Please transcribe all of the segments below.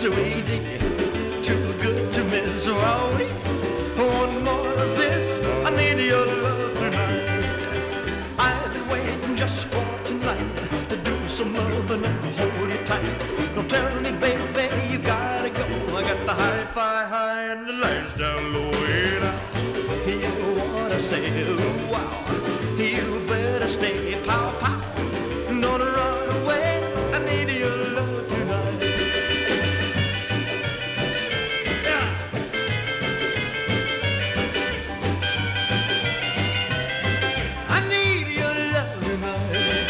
sweetie, too good to miss. Oh, one more of this, I need your love tonight. I've been waiting just for tonight to do some loving and hold you tight. Don't tell me, baby, you gotta go. I got the hi-fi high and the lights down low. And I hear what I say, wow, you better stay, pow, pow. Don't run away, I need your love tonight. Yeah. I need your love tonight.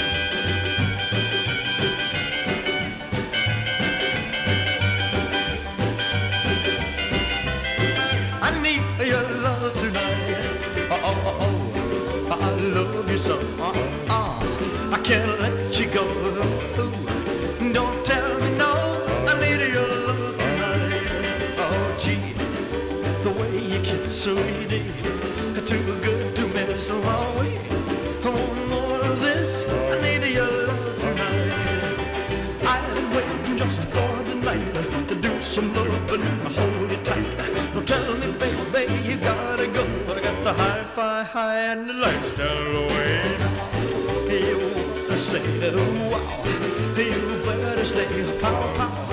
I need your love tonight. Oh, oh, oh, oh, I love you so. I can't let you go. Don't tell me no, I need your love tonight. Oh, gee, the way you kiss, sweetie, too good to miss. Oh, one more of this, I need your love tonight. I've been waiting just for tonight to do some loving and hold you tight. Don't tell me, baby, you gotta go. I got the hi-fi high and the lights down low. You wanna say, wow, you better stay, pow, pow.